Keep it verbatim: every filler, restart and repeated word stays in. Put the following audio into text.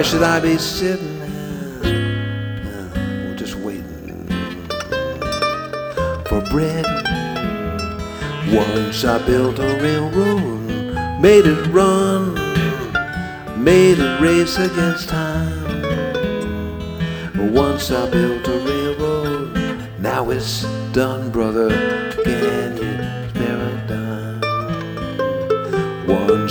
Why should I be sitting here uh, just waiting for bread? Once I built a railroad, made it run, made it race against time. Once I built a railroad, now it's done, brother. Can't